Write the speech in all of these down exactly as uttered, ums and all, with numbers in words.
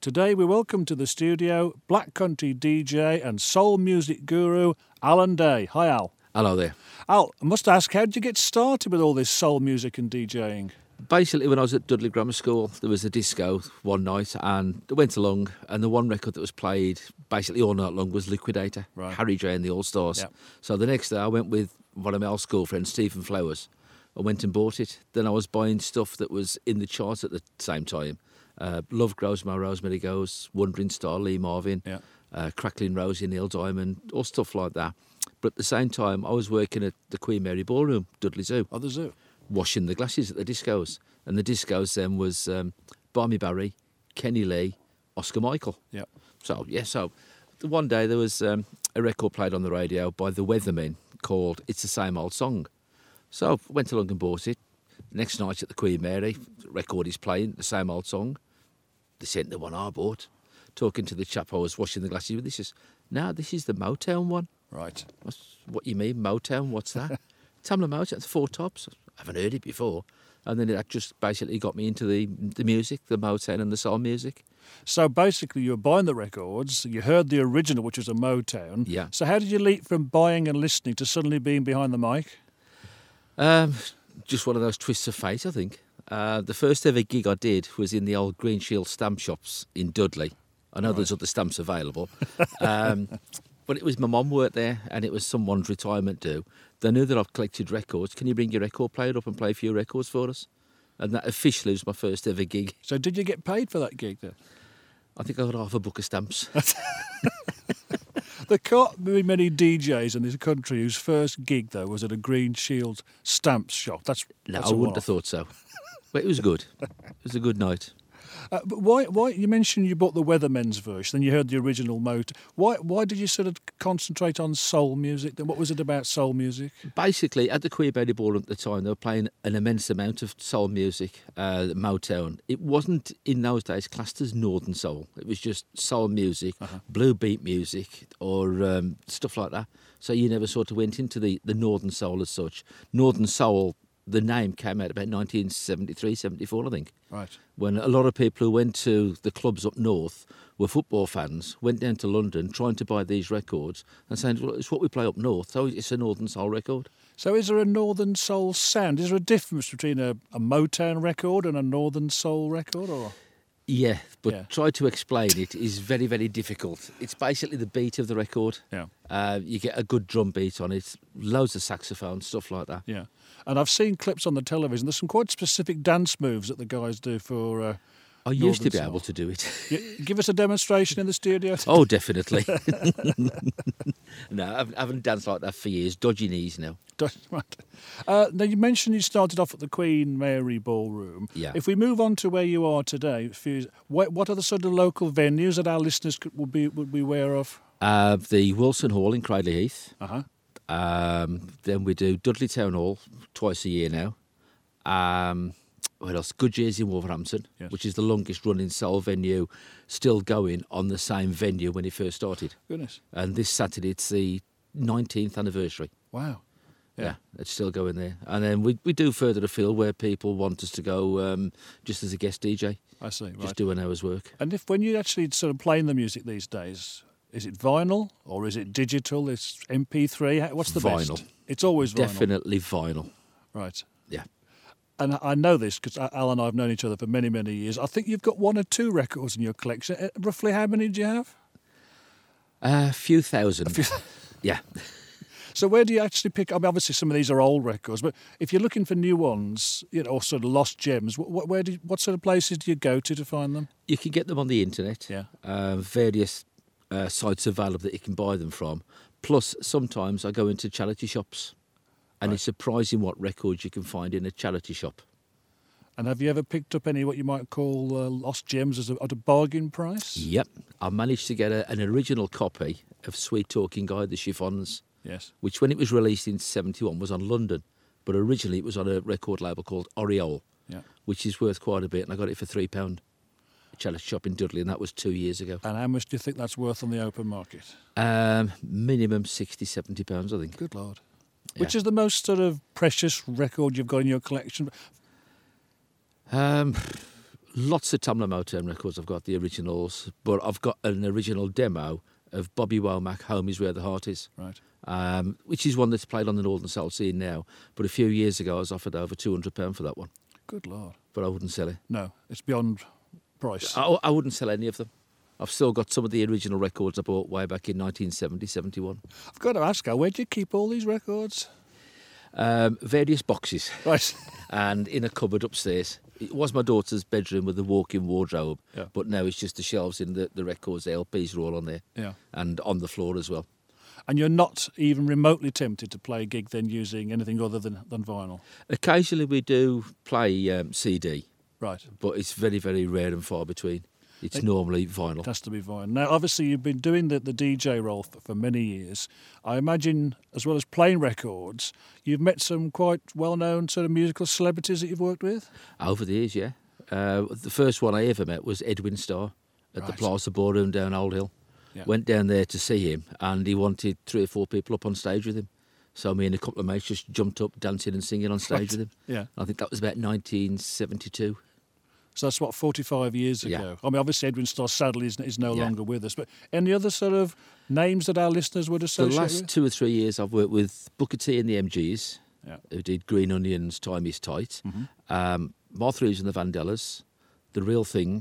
Today we welcome to the studio Black Country D J and soul music guru Alan Day. Hi Al. Hello there. Al, I must ask, how did you get started with all this soul music and DJing? Basically, when I was at Dudley Grammar School, there was a disco one night, and I went along, and the one record that was played basically all night long was Liquidator, Right. Harry J and the All Stars. Yep. So the next day, I went with one of my old school friends, Stephen Flowers. I went and bought it. Then I was buying stuff that was in the charts at the same time. Uh, Love Grows My Rosemary Goes, Wandering Star, Lee Marvin, Yeah. uh, Crackling Rosie, Neil Diamond, all stuff like that. But at the same time, I was working at the Queen Mary Ballroom, Dudley Zoo. Oh, the zoo. Washing the glasses at the discos. And the discos then was um, Barmy Barry, Kenny Lee, Oscar Michael. Yeah. So, yeah, so the one day there was um, a record played on the radio by the Weathermen called It's the Same Old Song. So I went along and bought it. Next night at the Queen Mary, the record is playing, the same old song. They sent the one I bought. Talking to the chap I was washing the glasses with, he says, "No, this is the Motown one." Right. What's, what you mean, Motown? What's that? Tamla Motown, Four Tops. I haven't heard it before. And then that just basically got me into the the music, the Motown and the soul music. So basically you were buying the records, you heard the original, which was a Motown. Yeah. So how did you leap from buying and listening to suddenly being behind the mic? Um, just one of those twists of fate, I think. Uh, the first ever gig I did was in the old Green Shield stamp shops in Dudley. I know Right. there's other stamps available. Um, but it was my mum worked there, and it was someone's retirement due. They knew that I've collected records. Can you bring your record player up and play a few records for us? And that officially was my first ever gig. So did you get paid for that gig then? I think I got half a book of stamps. There can't be many D Js in this country whose first gig, though, was at a Green Shield stamps shop. That's, No, that's I a wouldn't have one-off. thought so. But it was good. It was a good night. Uh, but why? Why you mentioned you bought the Weathermen's version, then you heard the original Motown. Why? Why did you sort of concentrate on soul music? Then what was it about soul music? Basically, at the Queen Mary Ballroom at the time, they were playing an immense amount of soul music, uh, Motown. It wasn't, in those days, classed as Northern Soul. It was just soul music, Uh-huh. blue beat music, or um, stuff like that. So you never sort of went into the, the Northern Soul as such. Northern Soul, the name came out about nineteen seventy-three, seventy-four, I think. Right. When a lot of people who went to the clubs up north were football fans, went down to London trying to buy these records and saying, well, it's what we play up north, so it's a Northern Soul record. So is there a Northern Soul sound? Is there a difference between a, a Motown record and a Northern Soul record? Or Yeah, but Yeah. try to explain it is very, very difficult. It's basically the beat of the record. yeah, Uh, you get a good drum beat on it, loads of saxophone, stuff like that. yeah. And I've seen clips on the television. There's some quite specific dance moves that the guys do for. Uh, I used to be Northern able Soul. to do it. you, give us a demonstration in the studio. Oh, definitely. No, I haven't, I haven't danced like that for years. Dodgy knees now. Right. Uh, now you mentioned you started off at the Queen Mary Ballroom. Yeah. If we move on to where you are today, a few- what, what are the sort of local venues that our listeners could, would be would be aware of? Uh, the Wilson Hall in Cradley Heath. Uh huh. Um, then we do Dudley Town Hall twice a year now. Um, what else? Good Years in Wolverhampton, Yes. which is the longest running soul venue, still going on the same venue when it first started. Goodness. And this Saturday it's the nineteenth anniversary. Wow. Yeah, it's still going there. And then we we do further afield where people want us to go um, just as a guest D J, I see. Right. just do an hour's work. And if when you actually sort of playing the music these days, is it vinyl or is it digital? It's M P three. How- What's the Vinyl. best? It's always vinyl. Definitely vinyl. Right. Yeah. And I know this because Al and I have known each other for many, many years. I think you've got one or two records in your collection. Uh, Roughly how many do you have? A few thousand. Yeah. So where do you actually pick? I mean, obviously some of these are old records, but if you're looking for new ones, you know, or sort of lost gems, what, where do, what sort of places do you go to to find them? You can get them on the internet. Yeah. Uh, various uh, sites available that you can buy them from. Plus, sometimes I go into charity shops, and Right. it's surprising what records you can find in a charity shop. And have you ever picked up any what you might call uh, lost gems as a, at a bargain price? Yep. I managed to get a, an original copy of Sweet Talking Guy, the Chiffons, Yes. which when it was released in seventy-one was on London, but originally it was on a record label called Oriole, Yeah. which is worth quite a bit, and I got it for three pounds. A charity shop in Dudley, and that was two years ago. And how much do you think that's worth on the open market? Um, minimum sixty, seventy pounds, I think. Good Lord. Yeah. Which is the most sort of precious record you've got in your collection? Um, Lots of Tamla Motown records. I've got the originals, but I've got an original demo of Bobby Womack, Home Is Where the Heart Is, Right. um, which is one that's played on the Northern Soul scene now. But a few years ago, I was offered over two hundred pounds for that one, Good Lord. but I wouldn't sell it. No, it's beyond price. I, I wouldn't sell any of them. I've still got some of the original records I bought way back in nineteen seventy, seventy-one. I've got to ask her, where do you keep all these records? Um, various boxes Right. and in a cupboard upstairs. It was my daughter's bedroom with a walk-in wardrobe, Yeah. but now it's just the shelves in the, the records, the L Ps are all on there, Yeah. and on the floor as well. And you're not even remotely tempted to play a gig then using anything other than, than vinyl? Occasionally we do play um, C D, Right. but it's very, very rare and far between. It's normally vinyl. It has to be vinyl. Now, obviously, you've been doing the, the D J role for, for many years. I imagine, as well as playing records, you've met some quite well-known sort of musical celebrities that you've worked with? Over the years, yeah. Uh, the first one I ever met was Edwin Starr at the Right. Plaza Ballroom down Old Hill. Yeah. Went down there to see him, and he wanted three or four people up on stage with him. So me and a couple of mates just jumped up, dancing and singing on stage Right. with him. Yeah. I think that was about nineteen seventy-two. So that's, what, forty-five years Yeah. ago? I mean, obviously, Edwin Starr sadly is, is no Yeah. longer with us. But any other sort of names that our listeners would The associate last with? two or three years I've worked with Booker T and the M Gs, Yeah. who did Green Onions, Time Is Tight, Mhm. um, Martha Reeves and the Vandellas, The Real Thing,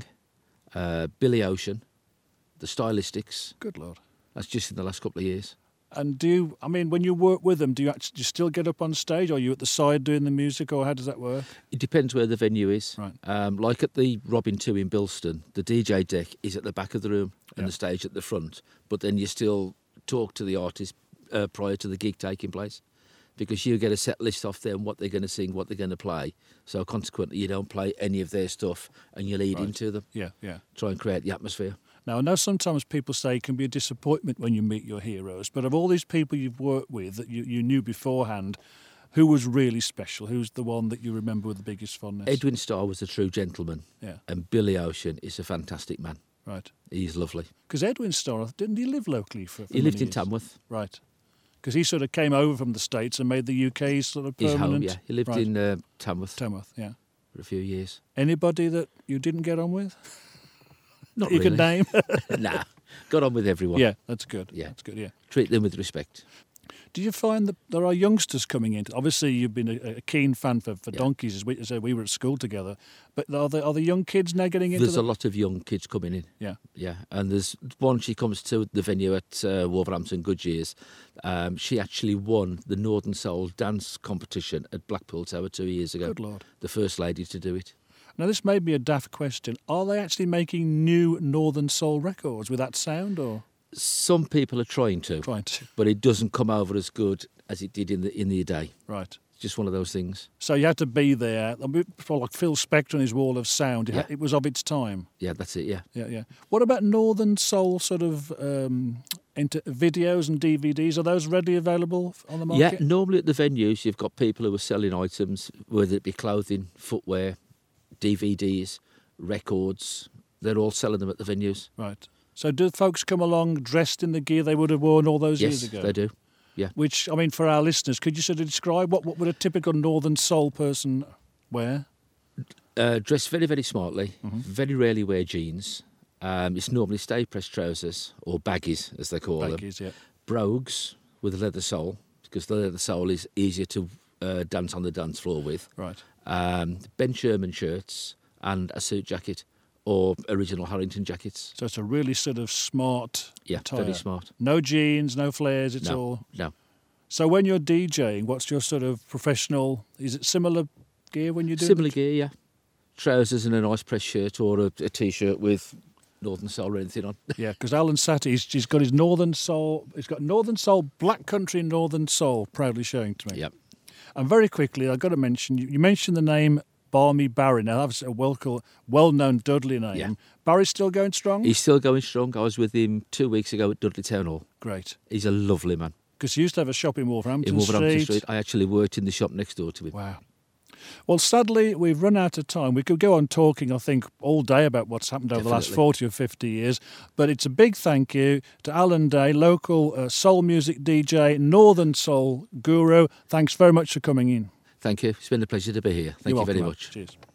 uh, Billy Ocean, The Stylistics. Good Lord. That's just in the last couple of years. And do you, I mean, when you work with them, do you actually do you still get up on stage, or are you at the side doing the music, or how does that work? It depends where the venue is. Right. Um, like at the Robin two in Bilston, the D J deck is at the back of the room and Yeah. the stage at the front. But then you still talk to the artist uh, prior to the gig taking place, because you get a set list off them, what they're going to sing, what they're going to play. So consequently, you don't play any of their stuff and you lead Right. into them. Yeah, yeah. Try and create the atmosphere. Now, I know sometimes people say it can be a disappointment when you meet your heroes, but of all these people you've worked with that you, you knew beforehand, who was really special? Who's the one that you remember with the biggest fondness? Edwin Starr was a true gentleman, Yeah, and Billy Ocean is a fantastic man. right. He's lovely. Because Edwin Starr, didn't he live locally for, for He lived many in years? Tamworth. Right. Because he sort of came over from the States and made the U K sort of His permanent. home, yeah. He lived Right. in uh, Tamworth Tamworth, yeah. for a few years. Anybody that you didn't get on with? Not that you could really. name? Nah, got on with everyone. Yeah, that's good. Yeah. That's good, yeah. Treat them with respect. Do you find that there are youngsters coming in? Obviously, you've been a, a keen fan for, for Yeah. Donkeys, as we, as we were at school together. But are the, are the young kids now getting into There's the... a lot of young kids coming in. Yeah, Yeah, and there's one, she comes to the venue at uh, Wolverhampton Goodyears. Um, she actually won the Northern Soul dance competition at Blackpool Tower two years ago. good Lord. The first lady to do it. Now, this may be a daft question. Are they actually making new Northern Soul records with that sound, or Some people are trying to, trying to? but it doesn't come over as good as it did in the in the day. Right. It's just one of those things. So you had to be there. I mean, for like Phil Spector and his Wall of Sound, it, Yeah. had, it was of its time. Yeah, that's it, yeah. Yeah, yeah. What about Northern Soul sort of um, into videos and D V Ds? Are those readily available on the Yeah, market? normally at the venues you've got people who are selling items, whether it be clothing, footwear, D V Ds, records. They're all selling them at the venues. Right. So do folks come along dressed in the gear they would have worn all those Yes, years ago? they do. Which, I mean, for our listeners, could you sort of describe what, what would a typical Northern Soul person wear? Uh, dress very, very smartly. Mhm. Very rarely wear jeans. Um, it's normally stay-pressed trousers, or baggies, as they call them. Baggies, yeah. Brogues with a leather sole, because the leather sole is easier to uh, dance on the dance floor with. Right. Um, Ben Sherman shirts and a suit jacket, or original Harrington jackets. So it's a really sort of smart Yeah, attire. very smart. No jeans, no flares, it's No. all... No. So when you're DJing, what's your sort of professional... Is it similar gear when you do Similar it? gear, yeah. Trousers and a nice press shirt, or a, a T-shirt with Northern Soul or anything on. Yeah, because Alan Satie, he's, he's got his Northern Soul... He's got Northern Soul, Black Country Northern Soul, proudly showing to me. Yep. And very quickly, I've got to mention, you, you mentioned the name Barmy Barry. Now, that's a well, well-known Dudley name. Yeah. Barry's still going strong? He's still going strong. I was with him two weeks ago at Dudley Town Hall. Great. He's a lovely man. Because he used to have a shop in Wolverhampton, In Wolverhampton Street. Street. I actually worked in the shop next door to him. Wow. Well, sadly, we've run out of time. We could go on talking, I think, all day about what's happened over the last Definitely. forty or fifty years. But it's a big thank you to Alan Day, local uh, soul music D J, Northern Soul guru. Thanks very much for coming in. Thank you. It's been a pleasure to be here. Thank You're you very welcome, much. Cheers.